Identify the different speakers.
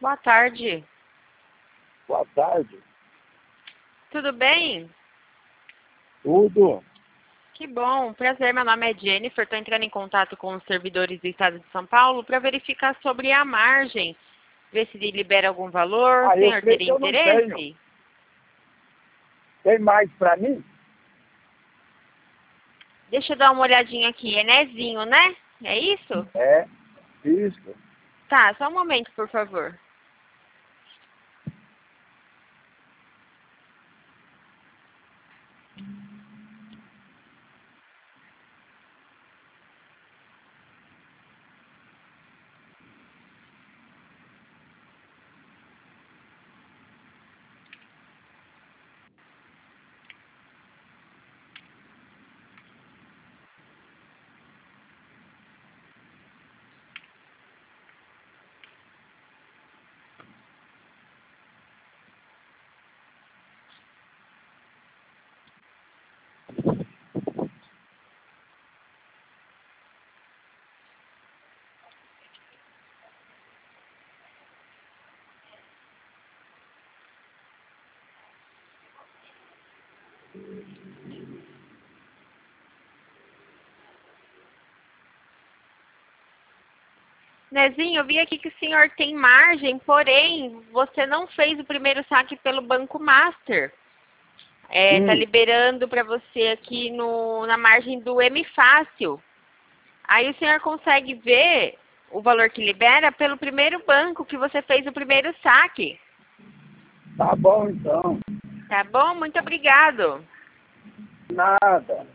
Speaker 1: Boa tarde.
Speaker 2: Boa tarde.
Speaker 1: Tudo bem?
Speaker 2: Tudo.
Speaker 1: Que bom. Prazer, meu nome é Jennifer. Estou entrando em contato com os servidores do Estado de São Paulo para verificar sobre a margem. Ver se libera algum valor. O senhor teria interesse?
Speaker 2: Tem mais para mim?
Speaker 1: Deixa eu dar uma olhadinha aqui. É Nezinho, né? É isso?
Speaker 2: É, isso.
Speaker 1: Tá, só um momento, por favor. Nezinho, eu vi aqui que o senhor tem margem, porém, você não fez o primeiro saque pelo Banco Master. Tá liberando para você aqui na margem do M Fácil. Aí o senhor consegue ver o valor que libera pelo primeiro banco que você fez o primeiro saque.
Speaker 2: Tá bom, então.
Speaker 1: Tá bom? Muito obrigado.
Speaker 2: Nada.